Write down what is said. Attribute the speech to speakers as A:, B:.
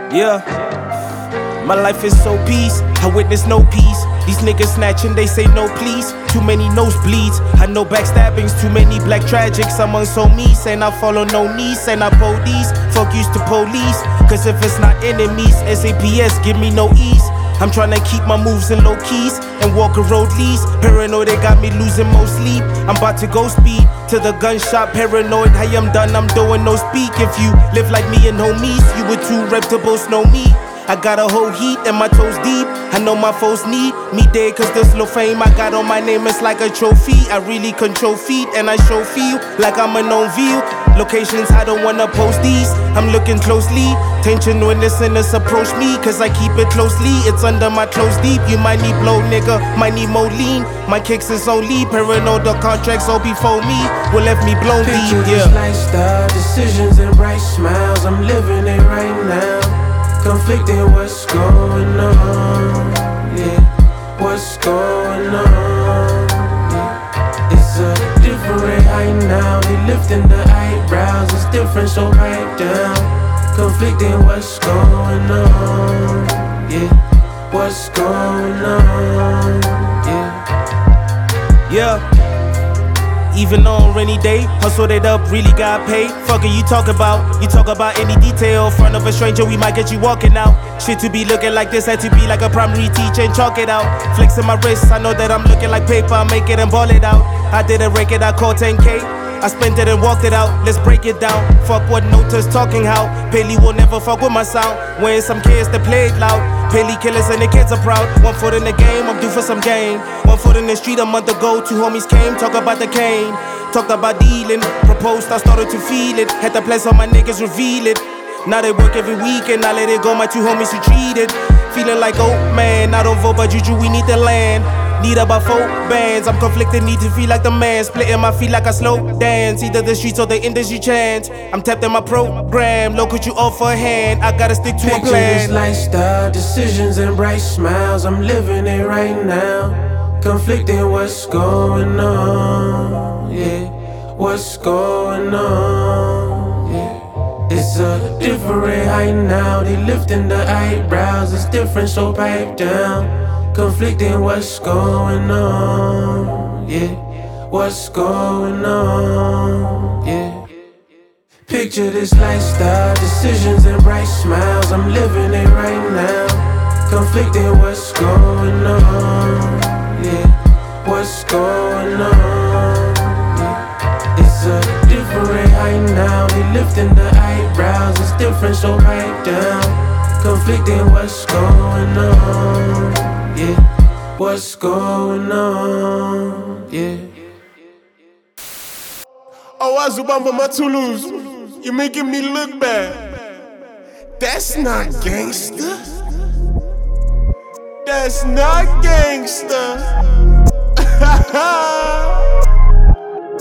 A: Yeah, my life is so peace, I witness no peace. These niggas snatching, they say no please. Too many nosebleeds, I know backstabbings. Too many black tragics among so me. Saying I follow no knees, saying I police. Fuck used to police, cause if it's not enemies, SAPS give me no ease. I'm tryna keep my moves in low keys and walk a road lease. Paranoid, they got me losing most sleep. I'm about to go speed to the gun shop. Paranoid, I am done, I'm doing no speak. If you live like me and homies, you would too reputable know me. I got a whole heat and my toes deep. I know my foes need me dead cause the slow fame I got on my name is like a trophy. I really control feet and I show feel like I'm a known view. Locations I don't wanna post these. I'm looking closely. Tension when the sinners approach me cause I keep it closely. It's under my clothes deep. You might need blow nigga, might need more lean. My kicks is only paranoid, the contracts all before me will left me blown deep.
B: Yeah. Lifestyle decisions and bright smiles. I'm living it right now. Conflicting, what's going on? Yeah, what's going on? Yeah. It's a different height now. They lifting the eyebrows. It's different, so pipe down. Conflicting, what's going on? Yeah, what's going on?
A: Yeah. Even on rainy day, hustled it up, really got paid. Fuck it, you talk about? You talk about any detail. Front of a stranger, we might get you walking out. Shit to be looking like this, had to be like a primary teacher and chalk it out. Flexing my wrists, I know that I'm looking like paper. I make it and ball it out. I didn't rake it, I called 10K. I spent it and walked it out, let's break it down. Fuck what Nota's talking how. Paley will never fuck with my sound. When some kids that play it loud. Paley killers and the kids are proud. 1 foot in the game, I'm due for some game. 1 foot in the street a month ago, 2 homies came, talk about the cane. Talked about dealing, proposed, I started to feel it. Had to place on my niggas, reveal it. Now they work every weekend, I let it go, my 2 homies retreated. Feeling like, oh man, I don't vote by juju, we need the land. Need about 4 bands, I'm conflicted, need to feel like the man. Splitting my feet like a slow dance, either the streets or the industry chance. I'm tapped in my program, low could you offer a hand? I gotta stick to a plan.
B: This lifestyle, decisions and bright smiles. I'm living it right now. Conflicting, what's going on? Yeah, what's going on? Yeah, it's a different height now. They lifting the eyebrows. It's different, so pipe down. Conflicting, what's going on? Yeah, what's going on? Yeah. Picture this lifestyle, decisions and bright smiles. I'm living it right now. Conflicting, what's going on? Yeah, what's going on? Yeah. It's a different height now. They lifting the eyebrows. It's different, so pipe down. Conflicting, what's going on? Yeah, what's going on? Yeah.
C: Oh, Azubamba Matulus, you're making me look bad. That's not gangster. That's not gangster.